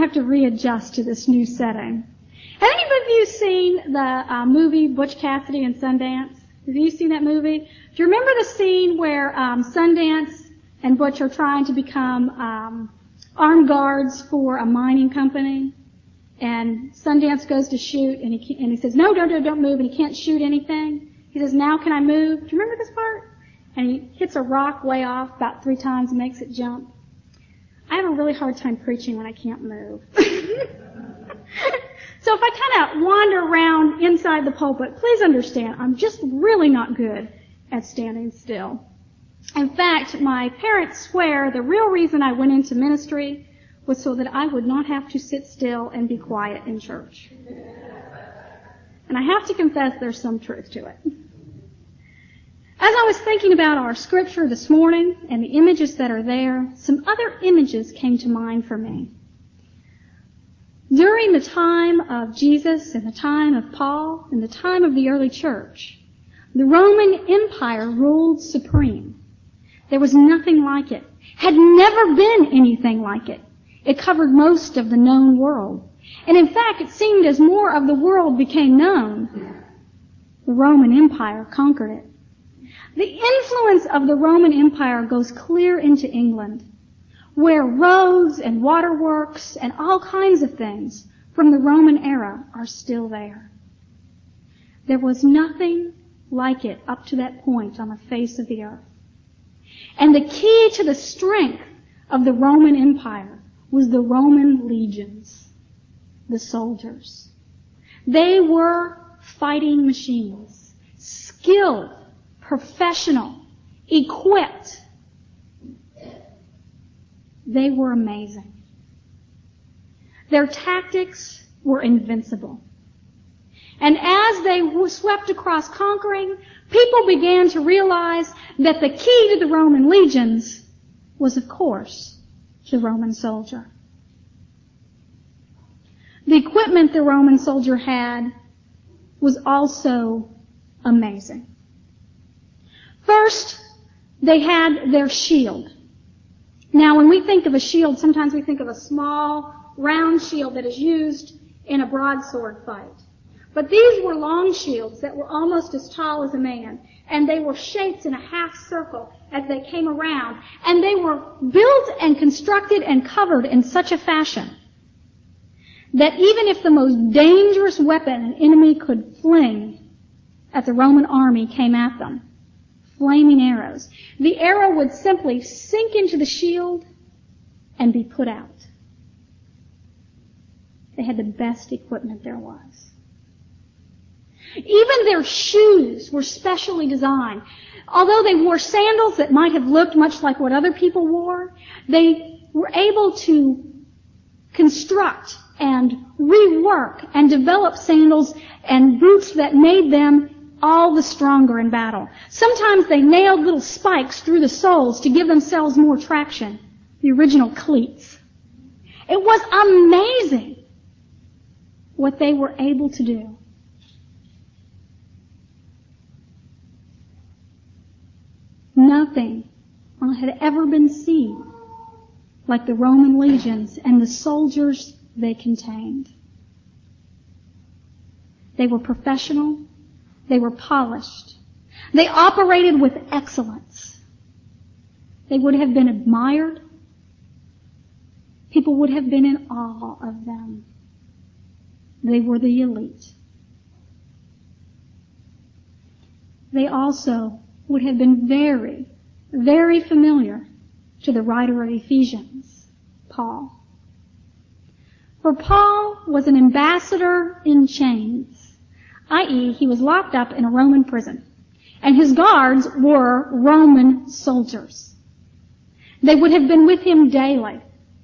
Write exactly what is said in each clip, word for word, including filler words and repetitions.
have to readjust to this new setting. Have any of you seen the uh, movie Butch Cassidy and Sundance? Have you seen that movie? Do you remember the scene where um, Sundance and Butch are trying to become um, armed guards for a mining company? And Sundance goes to shoot, and he and he says, "No, don't, don't, don't move," and he can't shoot anything. He says, "Now can I move?" Do you remember this part? And he hits a rock way off about three times and makes it jump. I have a really hard time preaching when I can't move. So if I kind of wander around inside the pulpit, please understand, I'm just really not good at standing still. In fact, my parents swear the real reason I went into ministry was so that I would not have to sit still and be quiet in church. And I have to confess there's some truth to it. As I was thinking about our scripture this morning and the images that are there, some other images came to mind for me. During the time of Jesus and the time of Paul and the time of the early church, the Roman Empire ruled supreme. There was nothing like it. Had never been anything like it. It covered most of the known world. And in fact, it seemed as more of the world became known, the Roman Empire conquered it. The influence of the Roman Empire goes clear into England, where roads and waterworks and all kinds of things from the Roman era are still there. There was nothing like it up to that point on the face of the earth. And the key to the strength of the Roman Empire was the Roman legions, the soldiers. They were fighting machines, skilled, professional, equipped. They were amazing. Their tactics were invincible. And as they swept across conquering, people began to realize that the key to the Roman legions was, of course, the Roman soldier. The equipment the Roman soldier had was also amazing. First, they had their shield. Now, when we think of a shield, sometimes we think of a small, round shield that is used in a broadsword fight. But these were long shields that were almost as tall as a man, and they were shaped in a half circle as they came around, and they were built and constructed and covered in such a fashion that even if the most dangerous weapon an enemy could fling at the Roman army came at them, flaming arrows, the arrow would simply sink into the shield and be put out. They had the best equipment there was. Even their shoes were specially designed. Although they wore sandals that might have looked much like what other people wore, they were able to construct and rework and develop sandals and boots that made them all the stronger in battle. Sometimes they nailed little spikes through the soles to give themselves more traction, the original cleats. It was amazing what they were able to do. Nothing had ever been seen like the Roman legions and the soldiers they contained. They were professional. They were polished. They operated with excellence. They would have been admired. People would have been in awe of them. They were the elite. They also would have been very, very familiar to the writer of Ephesians, Paul. For Paul was an ambassador in chains, that is, he was locked up in a Roman prison, and his guards were Roman soldiers. They would have been with him daily.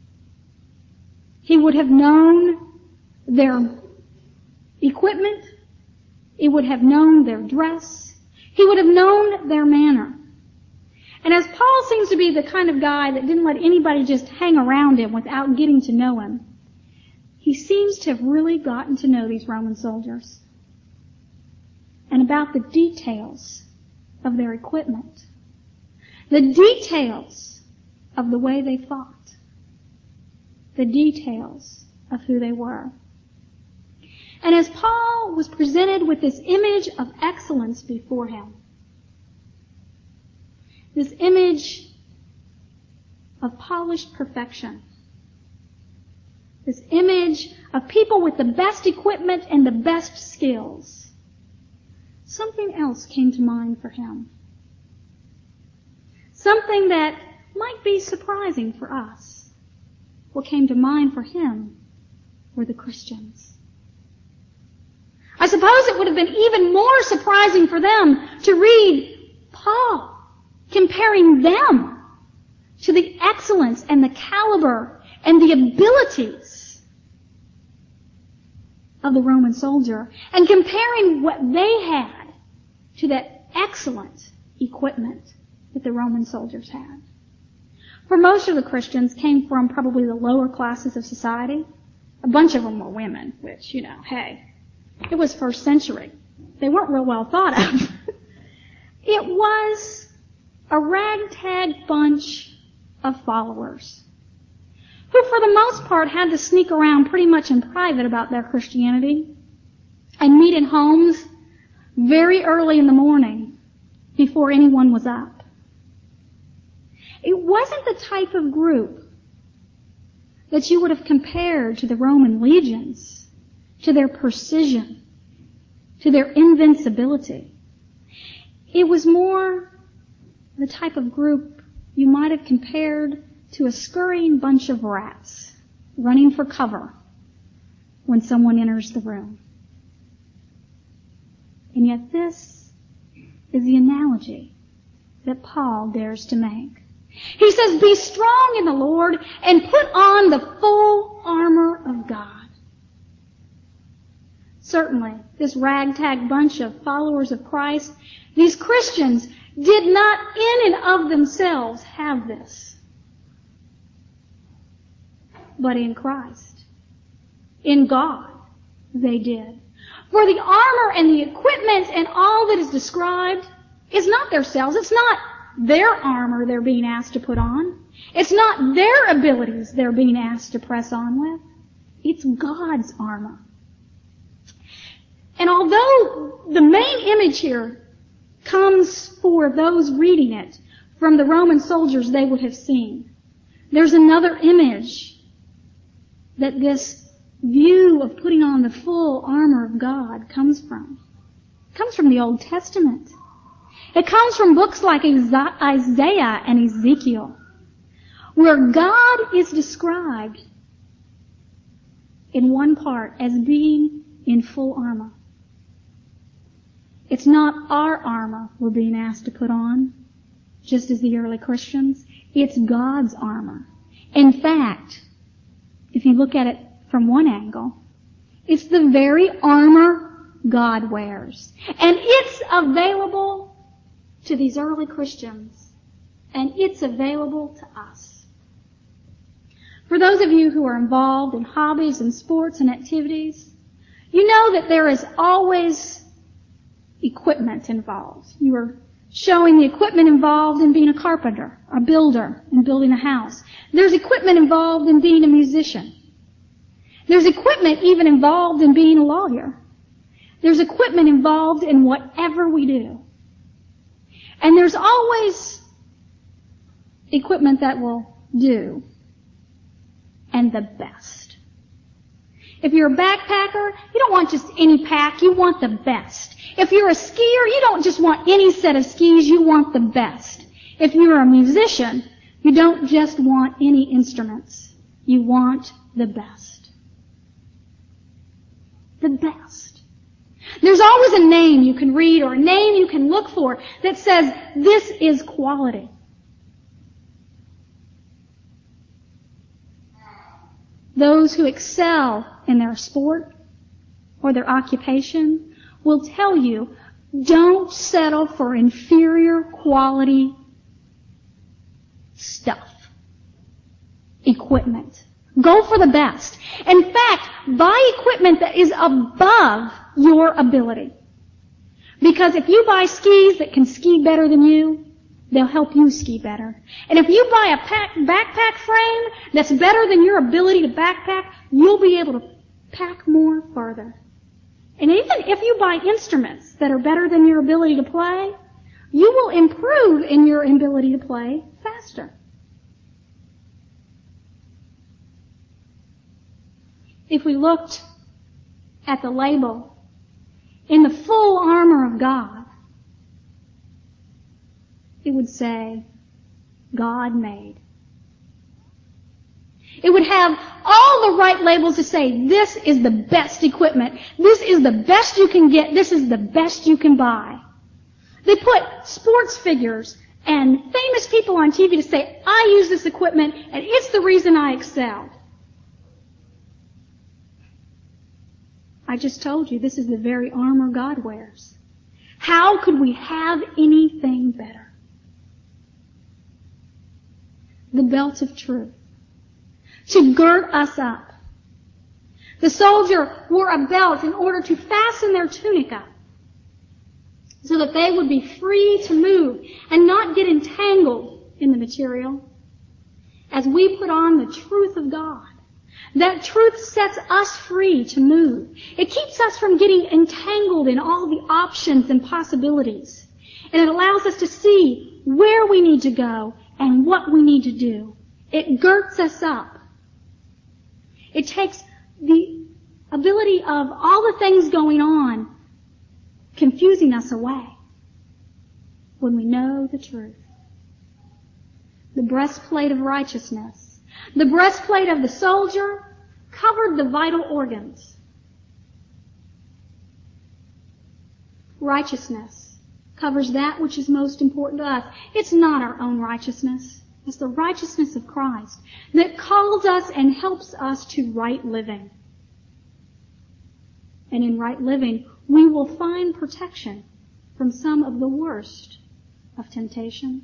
He would have known their equipment. He would have known their dress. He would have known their manner. And as Paul seems to be the kind of guy that didn't let anybody just hang around him without getting to know him, he seems to have really gotten to know these Roman soldiers and about the details of their equipment, the details of the way they fought, the details of who they were. And as Paul was presented with this image of excellence before him, this image of polished perfection, this image of people with the best equipment and the best skills, something else came to mind for him. Something that might be surprising for us. What came to mind for him were the Christians. I suppose it would have been even more surprising for them to read Paul comparing them to the excellence and the caliber and the abilities of the Roman soldier, and comparing what they had to that excellent equipment that the Roman soldiers had. For most of the Christians came from probably the lower classes of society. A bunch of them were women, which, you know, hey, it was first century. They weren't real well thought of. It was a ragtag bunch of followers who for the most part had to sneak around pretty much in private about their Christianity and meet in homes very early in the morning before anyone was up. It wasn't the type of group that you would have compared to the Roman legions, to their precision, to their invincibility. It was more the type of group you might have compared to a scurrying bunch of rats running for cover when someone enters the room. And yet this is the analogy that Paul dares to make. He says, be strong in the Lord and put on the full armor of God. Certainly, this ragtag bunch of followers of Christ, these Christians, did not in and of themselves have this. But in Christ, in God, they did. For the armor and the equipment and all that is described is not their selves. It's not their armor they're being asked to put on. It's not their abilities they're being asked to press on with. It's God's armor. And although the main image here comes for those reading it from the Roman soldiers they would have seen, there's another image that this view of putting on the full armor of God comes from. It comes from the Old Testament. It comes from books like Isaiah and Ezekiel, where God is described in one part as being in full armor. It's not our armor we're being asked to put on, just as the early Christians. It's God's armor. In fact, if you look at it from one angle, it's the very armor God wears. And it's available to these early Christians, and it's available to us. For those of you who are involved in hobbies and sports and activities, you know that there is always equipment involved. You are showing the equipment involved in being a carpenter, a builder, in building a house. There's equipment involved in being a musician. There's equipment even involved in being a lawyer. There's equipment involved in whatever we do. And there's always equipment that will do, and the best. If you're a backpacker, you don't want just any pack, you want the best. If you're a skier, you don't just want any set of skis, you want the best. If you're a musician, you don't just want any instruments, you want the best. The best. There's always a name you can read or a name you can look for that says, this is quality. Those who excel in their sport or their occupation will tell you, don't settle for inferior quality stuff, equipment. Go for the best. In fact, buy equipment that is above your ability. Because if you buy skis that can ski better than you, they'll help you ski better. And if you buy a pack, backpack frame that's better than your ability to backpack, you'll be able to pack more farther. And even if you buy instruments that are better than your ability to play, you will improve in your ability to play faster. If we looked at the label in the full armor of God, it would say, God made. It would have all the right labels to say, this is the best equipment. This is the best you can get. This is the best you can buy. They put sports figures and famous people on T V to say, I use this equipment and it's the reason I excel. I just told you this is the very armor God wears. How could we have anything better? The belt of truth, to gird us up. The soldier wore a belt in order to fasten their tunic up so that they would be free to move and not get entangled in the material. As we put on the truth of God, that truth sets us free to move. It keeps us from getting entangled in all the options and possibilities. And it allows us to see where we need to go and what we need to do. It girds us up. It takes the ability of all the things going on confusing us away when we know the truth. The breastplate of righteousness, the breastplate of the soldier, covered the vital organs. Righteousness covers that which is most important to us. It's not our own righteousness. It's the righteousness of Christ that calls us and helps us to right living. And in right living, we will find protection from some of the worst of temptation.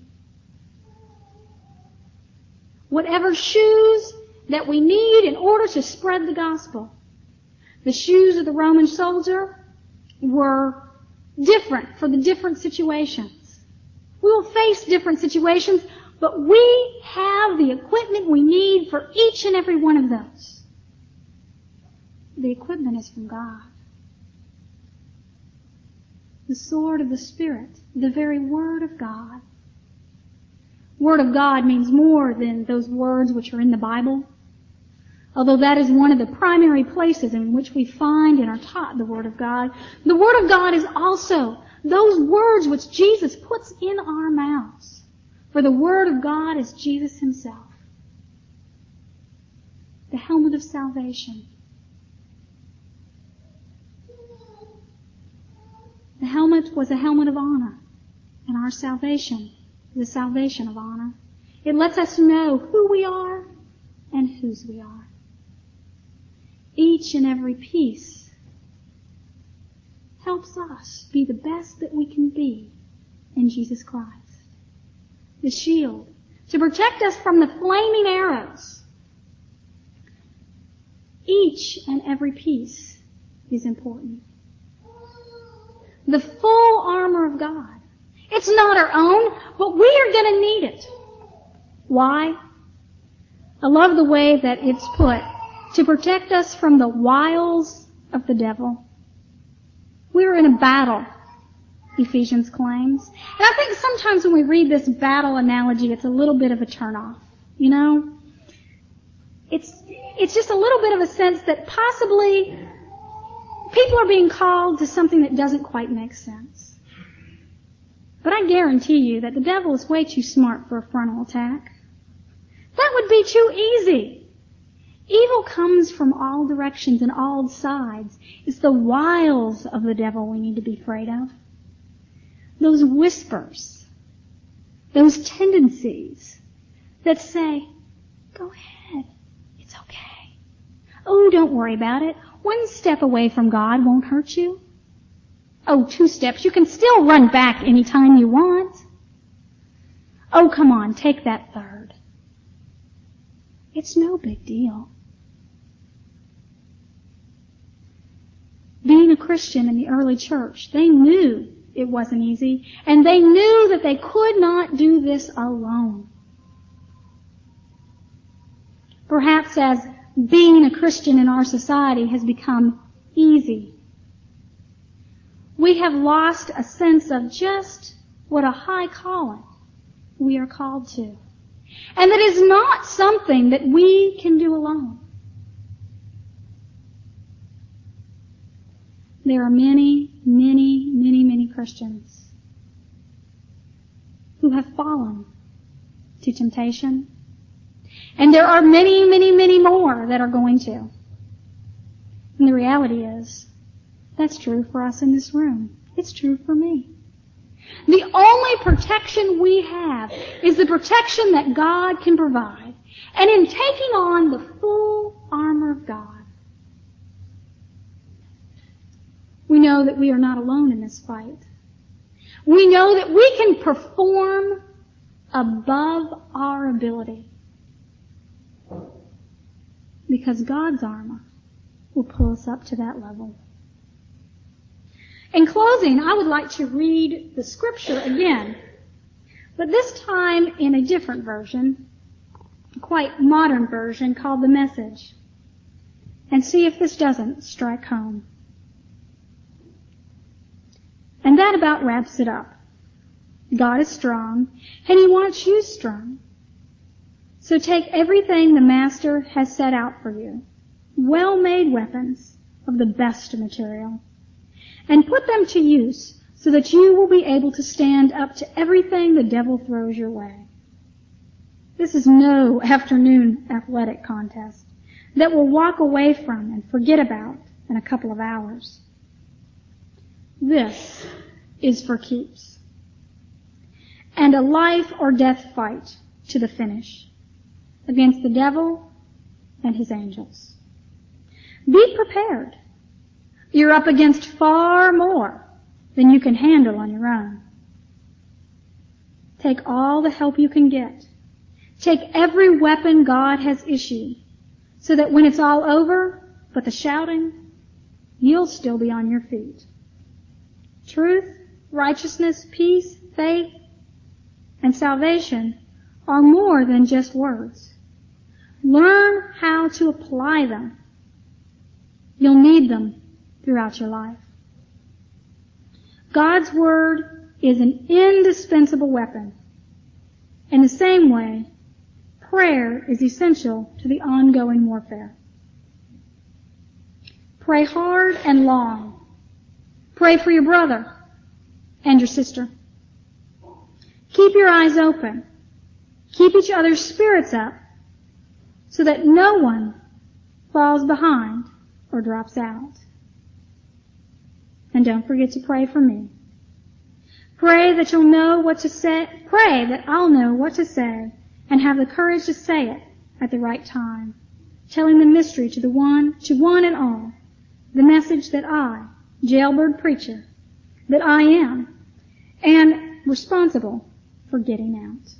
Whatever shoes that we need in order to spread the gospel. The shoes of the Roman soldier were different for the different situations. We will face different situations, but we have the equipment we need for each and every one of those. The equipment is from God. The sword of the Spirit, the very Word of God. Word of God means more than those words which are in the Bible, although that is one of the primary places in which we find and are taught the Word of God. The Word of God is also those words which Jesus puts in our mouths. For the Word of God is Jesus Himself. The helmet of salvation. The helmet was a helmet of honor, and our salvation is a salvation of honor. It lets us know who we are and whose we are. Each and every piece helps us be the best that we can be in Jesus Christ. The shield, to protect us from the flaming arrows. Each and every piece is important. The full armor of God. It's not our own, but we are going to need it. Why? I love the way that it's put. To protect us from the wiles of the devil. We're in a battle, Ephesians claims. And I think sometimes when we read this battle analogy, it's a little bit of a turnoff. You know? It's, it's just a little bit of a sense that possibly people are being called to something that doesn't quite make sense. But I guarantee you that the devil is way too smart for a frontal attack. That would be too easy. Evil comes from all directions and all sides. It's the wiles of the devil we need to be afraid of. Those whispers, those tendencies that say, go ahead, it's okay. Oh, don't worry about it. One step away from God won't hurt you. Oh, two steps. You can still run back anytime you want. Oh, come on, take that third. It's no big deal. Being a Christian in the early church, they knew it wasn't easy, and they knew that they could not do this alone. Perhaps as being a Christian in our society has become easy, we have lost a sense of just what a high calling we are called to. And that is not something that we can do alone. There are many, many, many, many Christians who have fallen to temptation. And there are many, many, many more that are going to. And the reality is, that's true for us in this room. It's true for me. The only protection we have is the protection that God can provide. And in taking on the full armor of God, we know that we are not alone in this fight. We know that we can perform above our ability because God's armor will pull us up to that level. In closing, I would like to read the scripture again, but this time in a different version, a quite modern version called The Message, and see if this doesn't strike home. And that about wraps it up. God is strong, and He wants you strong. So take everything the Master has set out for you, well-made weapons of the best material, and put them to use so that you will be able to stand up to everything the devil throws your way. This is no afternoon athletic contest that we'll walk away from and forget about in a couple of hours. This is for keeps, and a life or death fight to the finish against the devil and his angels. Be prepared. You're up against far more than you can handle on your own. Take all the help you can get. Take every weapon God has issued so that when it's all over, but the shouting, you'll still be on your feet. Truth, righteousness, peace, faith, and salvation are more than just words. Learn how to apply them. You'll need them throughout your life. God's Word is an indispensable weapon. In the same way, prayer is essential to the ongoing warfare. Pray hard and long. Pray for your brother and your sister. Keep your eyes open. Keep each other's spirits up so that no one falls behind or drops out. And don't forget to pray for me. Pray that you'll know what to say. Pray that I'll know what to say and have the courage to say it at the right time, telling the mystery to the one, to one and all, the message that I, jailbird preacher, that I am, and responsible for getting out.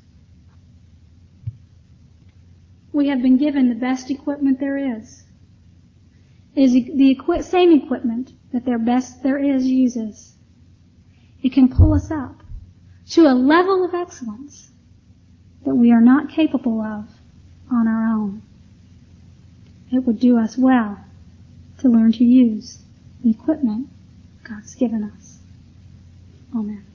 We have been given the best equipment there is. It is the equi- same equipment that their best there is uses. It can pull us up to a level of excellence that we are not capable of on our own. It would do us well to learn to use the equipment God's given us. Amen.